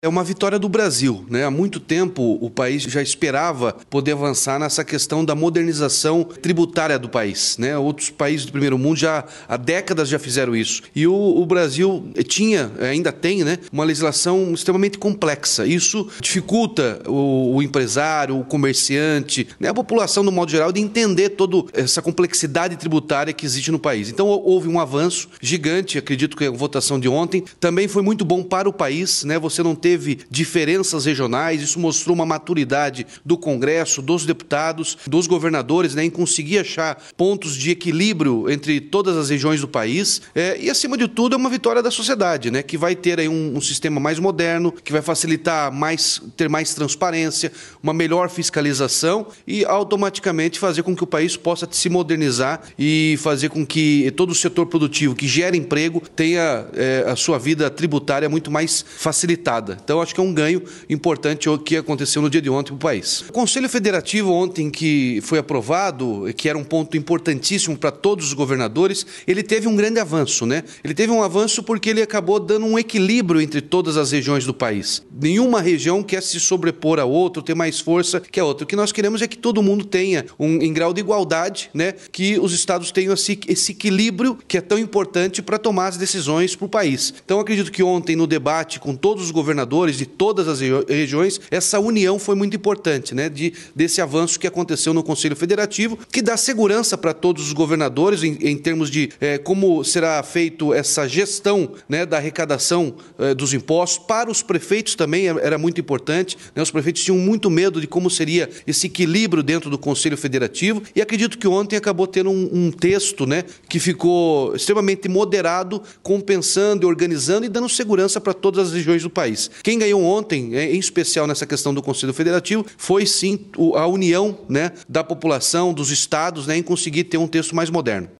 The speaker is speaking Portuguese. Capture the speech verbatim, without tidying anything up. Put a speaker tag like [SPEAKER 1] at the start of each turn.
[SPEAKER 1] É uma vitória do Brasil, né? Há muito tempo o país já esperava poder avançar nessa questão da modernização tributária do país, né? Outros países do primeiro mundo já há décadas já fizeram isso. E o, o Brasil tinha, ainda tem, né, uma legislação extremamente complexa. Isso dificulta o, o empresário, o comerciante, né, a população no modo geral de entender toda essa complexidade tributária que existe no país. Então houve um avanço gigante, acredito que a votação de ontem também foi muito bom para o país, né? Você não teve Teve diferenças regionais, isso mostrou uma maturidade do Congresso, dos deputados, dos governadores, né, em conseguir achar pontos de equilíbrio entre todas as regiões do país. É, e, acima de tudo, é uma vitória da sociedade, né, que vai ter aí um, um sistema mais moderno, que vai facilitar mais, ter mais transparência, uma melhor fiscalização e automaticamente fazer com que o país possa se modernizar e fazer com que todo o setor produtivo que gera emprego tenha é, a sua vida tributária muito mais facilitada. Então, acho que é um ganho importante o que aconteceu no dia de ontem para o país. O Conselho Federativo ontem que foi aprovado, que era um ponto importantíssimo para todos os governadores, ele teve um grande avanço, né? Ele teve um avanço porque ele acabou dando um equilíbrio entre todas as regiões do país. Nenhuma região quer se sobrepor a outra, ter mais força que a outra. O que nós queremos é que todo mundo tenha, um, em grau de igualdade, né? Que os estados tenham esse, esse equilíbrio que é tão importante para tomar as decisões para o país. Então, acredito que ontem, no debate com todos os governadores, de todas as regiões, essa união foi muito importante, né, de, desse avanço que aconteceu no Conselho Federativo, que dá segurança para todos os governadores em, em termos de é, como será feito essa gestão, né, da arrecadação é, dos impostos. Para os prefeitos também era muito importante, né, os prefeitos tinham muito medo de como seria esse equilíbrio dentro do Conselho Federativo e acredito que ontem acabou tendo um, um texto, né, que ficou extremamente moderado, compensando, organizando e dando segurança para todas as regiões do país. Quem ganhou ontem, em especial nessa questão do Conselho Federativo, foi sim a união, né, da população, dos estados, né, em conseguir ter um texto mais moderno.